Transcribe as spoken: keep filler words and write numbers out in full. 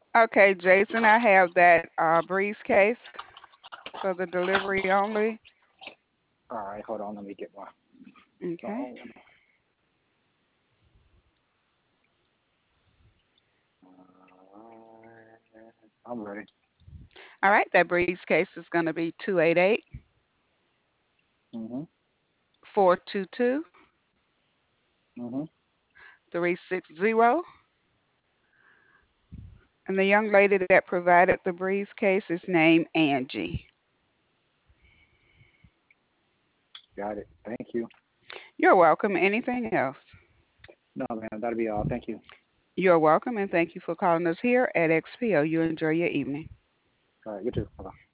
Okay, Jason, I have that uh, briefcase for the delivery only. All right, hold on. Let me get my Okay. phone. Alright, I'm ready. All right, that briefcase is going to be two eight eight, Mhm. four two two, Mhm. three six zero. And the young lady that provided the briefcase is named Angie. Got it. Thank you. You're welcome. Anything else? No, man, that'll be all. Thank you. You're welcome, and thank you for calling us here at X P O. You enjoy your evening. All right, you too. Bye.